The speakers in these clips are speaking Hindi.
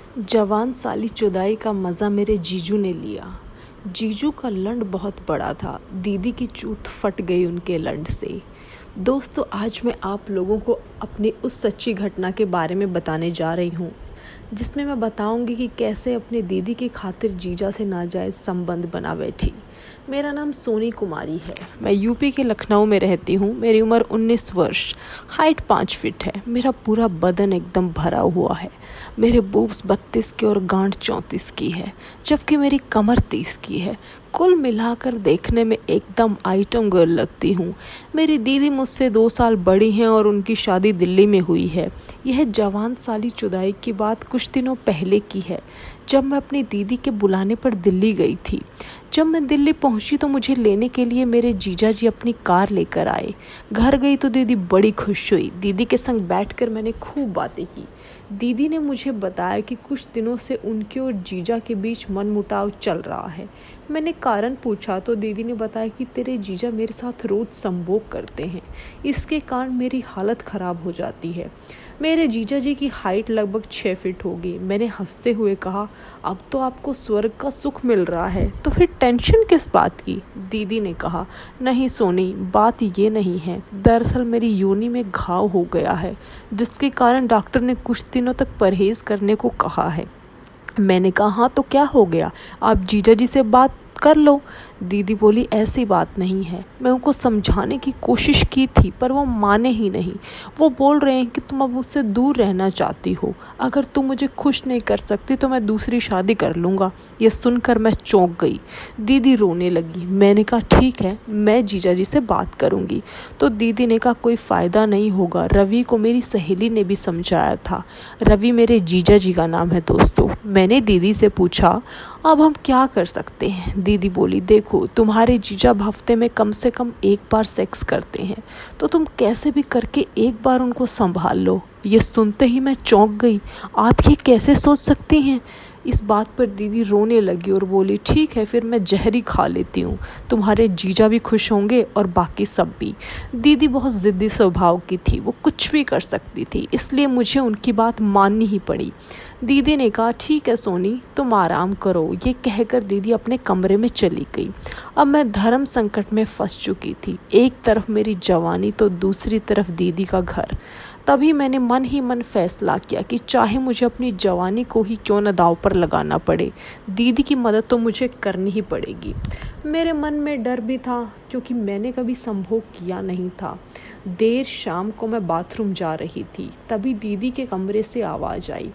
जवान साली जुदाई का मज़ा मेरे जीजू ने लिया। जीजू का लंड बहुत बड़ा था। दीदी की चूत फट गई उनके लंड से। दोस्तों, आज मैं आप लोगों को अपनी उस सच्ची घटना के बारे में बताने जा रही हूँ, जिसमें मैं बताऊंगी कि कैसे अपनी दीदी की खातिर जीजा से नाजायज़ संबंध बना बैठी। मेरा नाम सोनी कुमारी है। मैं यूपी के लखनऊ में रहती हूँ। मेरी उम्र 19 वर्ष, हाइट 5 फीट है। मेरा पूरा बदन एकदम भरा हुआ है। मेरे बूब्स 32 के और गांठ 34 की है, जबकि मेरी कमर 30 की है। कुल मिलाकर देखने में एकदम आइटम गर्ल लगती हूँ। मेरी दीदी मुझसे 2 साल बड़ी हैं और उनकी शादी दिल्ली में हुई है। यह जवान साली जुदाई की बात कुछ दिनों पहले की है, जब मैं अपनी दीदी के बुलाने पर दिल्ली गई थी। जब मैं दिल्ली पहुंची तो मुझे लेने के लिए मेरे जीजा जी अपनी कार लेकर आए। घर गई तो दीदी बड़ी खुश हुई। दीदी के संग बैठकर मैंने खूब बातें की। दीदी ने मुझे बताया कि कुछ दिनों से उनके और जीजा के बीच मनमुटाव चल रहा है। मैंने कारण पूछा तो दीदी ने बताया कि तेरे जीजा मेरे साथ रोज़ संभोग करते हैं, इसके कारण मेरी हालत ख़राब हो जाती है। मेरे जीजा जी की हाइट लगभग 6 फीट होगी। मैंने हंसते हुए कहा, अब तो आपको स्वर्ग का सुख मिल रहा है, तो फिर टेंशन किस बात की? दीदी ने कहा, नहीं सोनी, बात ये नहीं है। दरअसल मेरी योनि में घाव हो गया है, जिसके कारण डॉक्टर ने कुछ दिनों तक परहेज करने को कहा है। मैंने कहा, हाँ तो क्या हो गया, आप जीजा जी से बात कर लो। दीदी बोली, ऐसी बात नहीं है। मैं उनको समझाने की कोशिश की थी, पर वो माने ही नहीं। वो बोल रहे हैं कि तुम अब मुझसे दूर रहना चाहती हो। अगर तुम मुझे खुश नहीं कर सकती तो मैं दूसरी शादी कर लूँगा। ये सुनकर मैं चौंक गई। दीदी रोने लगी। मैंने कहा, ठीक है, मैं जीजा जी से बात करूँगी। तो दीदी ने कहा, कोई फ़ायदा नहीं होगा। रवि को मेरी सहेली ने भी समझाया था। रवि मेरे जीजा जी का नाम है दोस्तों। मैंने दीदी से पूछा, अब हम क्या कर सकते हैं? दीदी बोली, देखो, तुम्हारे जीजा हफ्ते में कम से कम 1 बार सेक्स करते हैं, तो तुम कैसे भी करके 1 बार उनको संभाल लो। ये सुनते ही मैं चौंक गई। आप ये कैसे सोच सकती हैं? इस बात पर दीदी रोने लगी और बोली, ठीक है, फिर मैं जहरी खा लेती हूँ। तुम्हारे जीजा भी खुश होंगे और बाकी सब भी। दीदी बहुत ज़िद्दी स्वभाव की थी। वो कुछ भी कर सकती थी, इसलिए मुझे उनकी बात माननी ही पड़ी। दीदी ने कहा, ठीक है सोनी, तुम आराम करो। ये कहकर दीदी अपने कमरे में चली गई। अब मैं धर्म संकट में फंस चुकी थी। एक तरफ मेरी जवानी तो दूसरी तरफ दीदी का घर। तभी मैंने मन ही मन फैसला किया कि चाहे मुझे अपनी जवानी को ही क्यों न दांव पर लगाना पड़े, दीदी की मदद तो मुझे करनी ही पड़ेगी। मेरे मन में डर भी था, क्योंकि मैंने कभी संभोग किया नहीं था। देर शाम को मैं बाथरूम जा रही थी, तभी दीदी के कमरे से आवाज़ आई।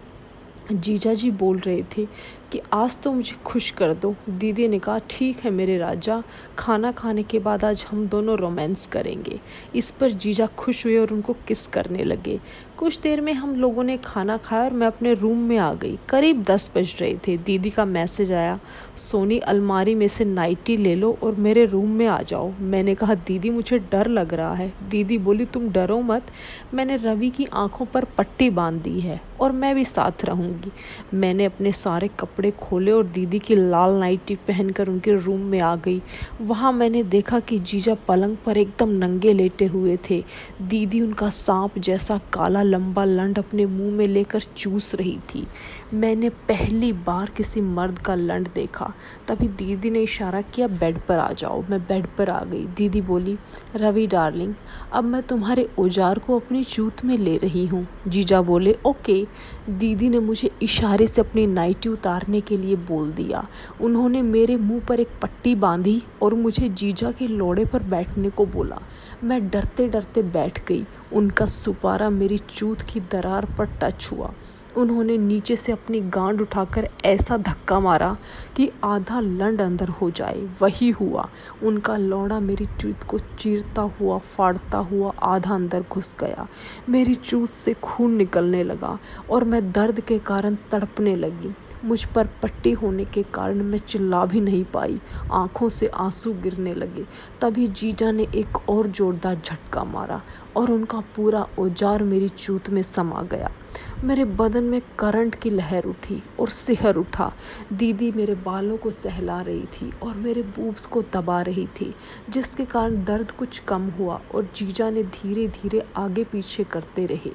जीजा जी बोल रहे थे कि आज तो मुझे खुश कर दो। दीदी ने कहा, ठीक है मेरे राजा, खाना खाने के बाद आज हम दोनों रोमांस करेंगे। इस पर जीजा खुश हुए और उनको किस करने लगे। कुछ देर में हम लोगों ने खाना खाया और मैं अपने रूम में आ गई। करीब 10 बज रहे थे। दीदी का मैसेज आया, सोनी अलमारी में से नाइटी ले लो और मेरे रूम में आ जाओ। मैंने कहा, दीदी मुझे डर लग रहा है। दीदी बोली, तुम डरो मत, मैंने रवि की आंखों पर पट्टी बांध दी है और मैं भी साथ रहूँगी। मैंने अपने सारे कपड़े खोले और दीदी की लाल नाइटी पहनकर उनके रूम में आ गई। वहाँ मैंने देखा कि जीजा पलंग पर एकदम नंगे लेटे हुए थे। दीदी उनका सांप जैसा काला लंबा लंड अपने मुंह में लेकर चूस रही थी। मैंने पहली बार किसी मर्द का लंड देखा। तभी दीदी ने इशारा किया, बेड पर आ जाओ। मैं बेड पर आ गई। दीदी बोली, रवि डार्लिंग, अब मैं तुम्हारे औजार को अपनी चूत में ले रही हूँ। जीजा बोले, ओके। दीदी ने मुझे इशारे से अपनी नाइटी उतारने के लिए बोल दिया। उन्होंने मेरे मुंह पर एक पट्टी बांधी और मुझे जीजा के लोड़े पर बैठने को बोला। मैं डरते डरते बैठ गई। उनका सुपारा मेरी चूत की दरार पर टच हुआ। उन्होंने नीचे से अपनी गांड उठाकर ऐसा धक्का मारा कि आधा लंड अंदर हो जाए। वही हुआ। उनका लौड़ा मेरी चूत को चीरता हुआ, फाड़ता हुआ आधा अंदर घुस गया। मेरी चूत से खून निकलने लगा और मैं दर्द के कारण तड़पने लगी। मुझ पर पट्टी होने के कारण मैं चिल्ला भी नहीं पाई। आंखों से आंसू गिरने लगे। तभी जीजा ने एक और जोरदार झटका मारा और उनका पूरा औजार मेरी चूत में समा गया। मेरे बदन में करंट की लहर उठी और सिहर उठा। दीदी मेरे बालों को सहला रही थी और मेरे बूब्स को दबा रही थी, जिसके कारण दर्द कुछ कम हुआ और जीजा ने धीरे धीरे आगे पीछे करते रहे।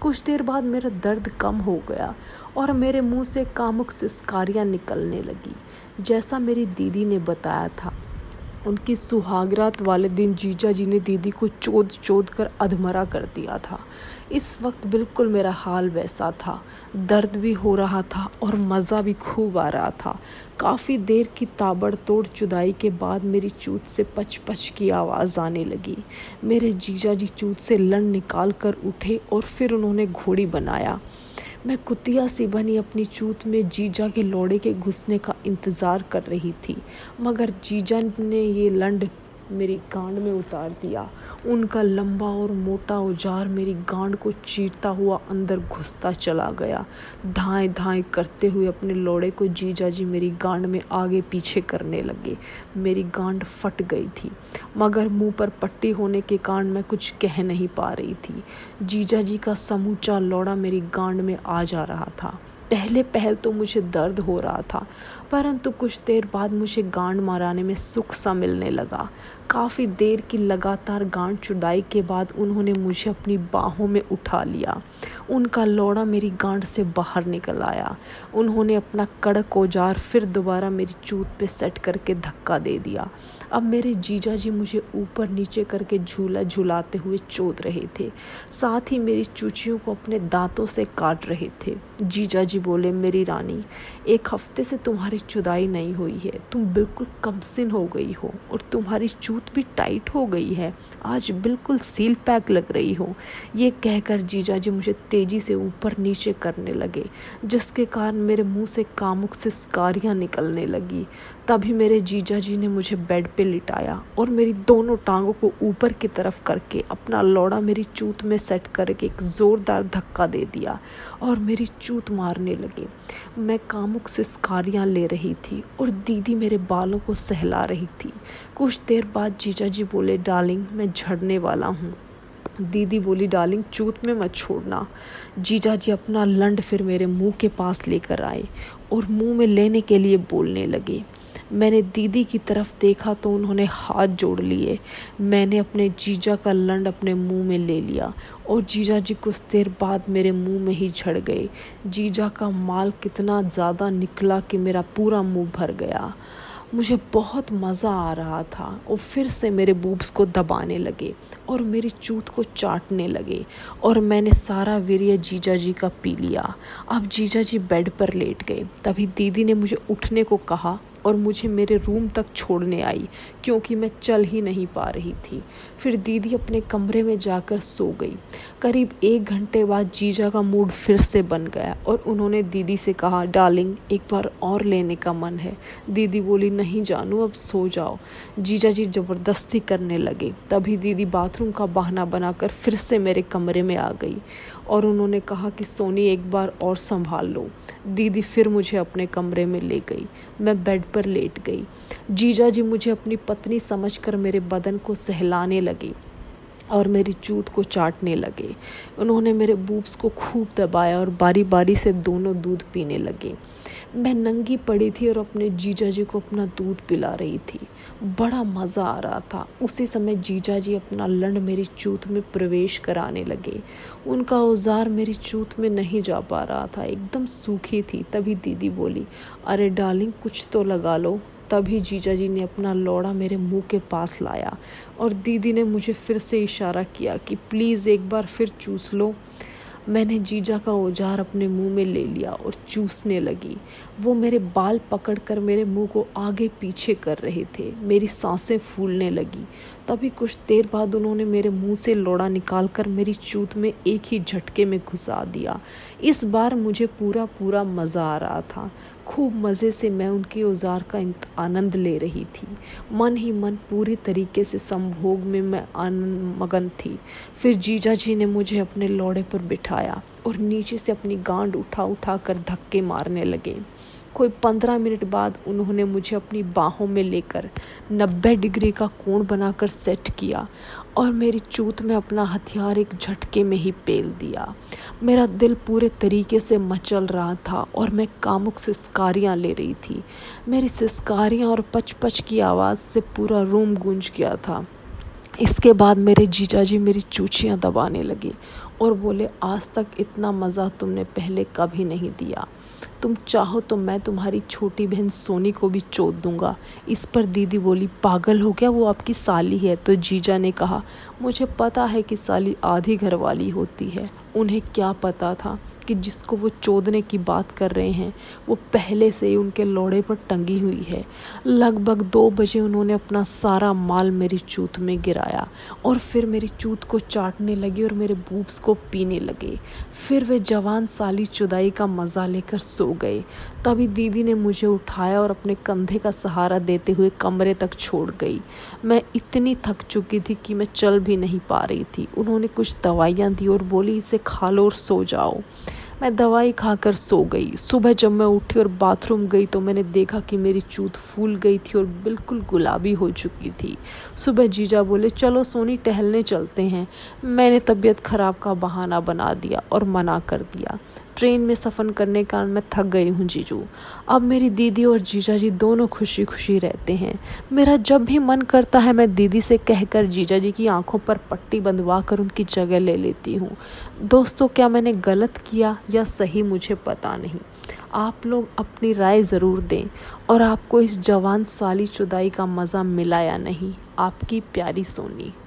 कुछ देर बाद मेरा दर्द कम हो गया और मेरे मुंह से कामुक सिसकारियाँ निकलने लगी। जैसा मेरी दीदी ने बताया था, उनकी सुहागरात वाले दिन जीजा जी ने दीदी को चोद चोद कर अधमरा कर दिया था। इस वक्त बिल्कुल मेरा हाल वैसा था। दर्द भी हो रहा था और मज़ा भी खूब आ रहा था। काफ़ी देर की ताबड़तोड़ जुदाई के बाद मेरी चूत से पच पच की आवाज़ आने लगी। मेरे जीजा जी चूत से लंड निकाल कर उठे और फिर उन्होंने घोड़ी बनाया। मैं कुतिया सी बनी अपनी चूत में जीजा के लौड़े के घुसने का इंतज़ार कर रही थी, मगर जीजा ने ये लंड मेरी गांड में उतार दिया। उनका लंबा और मोटा औजार मेरी गांड को चीरता हुआ अंदर घुसता चला गया। धाएं धाएं करते हुए अपने लौड़े को जीजा जी मेरी गांड में आगे पीछे करने लगे। मेरी गांड फट गई थी, मगर मुंह पर पट्टी होने के कारण मैं कुछ कह नहीं पा रही थी। जीजा जी का समूचा लौड़ा मेरी गांड में आ जा रहा था। पहले तो मुझे दर्द हो रहा था, परंतु कुछ देर बाद मुझे गांड माराने में सुख सा मिलने लगा। काफ़ी देर की लगातार गांड चुदाई के बाद उन्होंने मुझे अपनी बाहों में उठा लिया। उनका लौड़ा मेरी गांड से बाहर निकल आया। उन्होंने अपना कड़क औजार फिर दोबारा मेरी चूत पे सेट करके धक्का दे दिया। अब मेरे जीजा जी मुझे ऊपर नीचे करके झूला झुलाते हुए चोद रहे थे, साथ ही मेरी चूचियों को अपने दांतों से काट रहे थे। जीजा जी बोले, मेरी रानी, 1 हफ्ते से तुम्हारी चुदाई नहीं हुई है, तुम बिल्कुल कमसिन हो गई हो और तुम्हारी चूत भी टाइट हो गई है। आज बिल्कुल सील पैक लग रही हो। ये कहकर जीजा जी मुझे तेजी से ऊपर नीचे करने लगे, जिसके कारण मेरे मुंह से कामुक सिसकारियाँ निकलने लगी। तभी मेरे जीजा जी ने मुझे बेड पे लिटाया और मेरी दोनों टांगों को ऊपर की तरफ करके अपना लौड़ा मेरी चूत में सेट करके एक ज़ोरदार धक्का दे दिया और मेरी चूत मारने लगे। मैं कामुक सिसकारियाँ ले रही थी और दीदी मेरे बालों को सहला रही थी। कुछ देर बाद जीजा जी बोले, डार्लिंग, मैं झड़ने वाला हूँ। दीदी बोली, डार्लिंग, चूत में मत छोड़ना। जीजा जी अपना लंड फिर मेरे मुंह के पास लेकर आए और मुंह में लेने के लिए बोलने लगे। मैंने दीदी की तरफ देखा तो उन्होंने हाथ जोड़ लिए। मैंने अपने जीजा का लंड अपने मुंह में ले लिया और जीजा जी कुछ देर बाद मेरे मुंह में ही झड़ गए। जीजा का माल कितना ज़्यादा निकला कि मेरा पूरा मुंह भर गया। मुझे बहुत मज़ा आ रहा था और फिर से मेरे बूब्स को दबाने लगे और मेरी चूत को चाटने लगे और मैंने सारा वीर्य जीजा जी का पी लिया। अब जीजा जी बेड पर लेट गए। तभी दीदी ने मुझे उठने को कहा और मुझे मेरे रूम तक छोड़ने आई, क्योंकि मैं चल ही नहीं पा रही थी। फिर दीदी अपने कमरे में जाकर सो गई। करीब 1 घंटे बाद जीजा का मूड फिर से बन गया और उन्होंने दीदी से कहा, डार्लिंग, एक बार और लेने का मन है। दीदी बोली, नहीं जानू, अब सो जाओ। जीजा जी ज़बरदस्ती करने लगे। तभी दीदी बाथरूम का बहाना बनाकर फिर से मेरे कमरे में आ गई और उन्होंने कहा कि सोनी, एक बार और संभाल लो। दीदी फिर मुझे अपने कमरे में ले गई। मैं बेड पर लेट गई। जीजा जी मुझे अपनी पत्नी समझकर मेरे बदन को सहलाने लगे और मेरी चूत को चाटने लगे। उन्होंने मेरे बूब्स को खूब दबाया और बारी बारी से दोनों दूध पीने लगे। मैं नंगी पड़ी थी और अपने जीजा जी को अपना दूध पिला रही थी। बड़ा मज़ा आ रहा था। उसी समय जीजा जी अपना लंड मेरी चूत में प्रवेश कराने लगे। उनका औजार मेरी चूत में नहीं जा पा रहा था, एकदम सूखी थी। तभी दीदी बोली, अरे डार्लिंग, कुछ तो लगा लो। तभी जीजा जी ने अपना लौड़ा मेरे मुंह के पास लाया और दीदी ने मुझे फिर से इशारा किया कि प्लीज़ एक बार फिर चूस लो। मैंने जीजा का औजार अपने मुंह में ले लिया और चूसने लगी। वो मेरे बाल पकड़कर मेरे मुंह को आगे पीछे कर रहे थे। मेरी सांसें फूलने लगी। तभी कुछ देर बाद उन्होंने मेरे मुंह से लौड़ा निकालकर मेरी चूत में एक ही झटके में घुसा दिया। इस बार मुझे पूरा मज़ा आ रहा था। खूब मज़े से मैं उनके औजार का आनंद ले रही थी। मन ही मन पूरी तरीके से संभोग में मैं मगन थी। फिर जीजा जी ने मुझे अपने लौड़े पर बिठाया और नीचे से अपनी गांड उठा कर धक्के मारने लगे। कोई 15 मिनट बाद उन्होंने मुझे अपनी बाहों में लेकर 90 डिग्री का कोण बनाकर सेट किया और मेरी चूत में अपना हथियार एक झटके में ही पेल दिया। मेरा दिल पूरे तरीके से मचल रहा था और मैं कामुक सिसकारियाँ ले रही थी। मेरी सिसकारियाँ और पच की आवाज़ से पूरा रूम गूंज गया था। इसके बाद मेरे जीजा जी मेरी चूचियाँ दबाने लगे और बोले, आज तक इतना मज़ा तुमने पहले कभी नहीं दिया। तुम चाहो तो मैं तुम्हारी छोटी बहन सोनी को भी चोद दूंगा। इस पर दीदी बोली, पागल हो गया, वो आपकी साली है। तो जीजा ने कहा, मुझे पता है कि साली आधी घरवाली होती है। उन्हें क्या पता था कि जिसको वो चोदने की बात कर रहे हैं वो पहले से ही उनके लोड़े पर टंगी हुई है। लगभग 2 बजे उन्होंने अपना सारा माल मेरी चूत में गिराया और फिर मेरी चूत को चाटने लगे और मेरे बूब्स को पीने लगे। फिर वे जवान साली चुदाई का मज़ा लेकर सो गए। तभी दीदी ने मुझे उठाया और अपने कंधे का सहारा देते हुए कमरे तक छोड़ गई। मैं इतनी थक चुकी थी कि मैं चल भी नहीं पा रही थी। उन्होंने कुछ दवाइयाँ दी और बोली, इसे खा लो और सो जाओ। मैं दवाई खाकर सो गई। सुबह जब मैं उठी और बाथरूम गई तो मैंने देखा कि मेरी चूत फूल गई थी और बिल्कुल गुलाबी हो चुकी थी। सुबह जीजा बोले, चलो सोनी टहलने चलते हैं। मैंने तबीयत खराब का बहाना बना दिया और मना कर दिया। ट्रेन में सफ़र करने के कारण मैं थक गई हूँ जीजू। अब मेरी दीदी और जीजा जी दोनों खुशी खुशी रहते हैं। मेरा जब भी मन करता है मैं दीदी से कहकर जीजा जी की आंखों पर पट्टी बंधवा कर उनकी जगह ले लेती हूँ। दोस्तों, क्या मैंने गलत किया या सही, मुझे पता नहीं। आप लोग अपनी राय ज़रूर दें और आपको इस जवान साली चुदाई का मज़ा मिला या नहीं। आपकी प्यारी सोनी।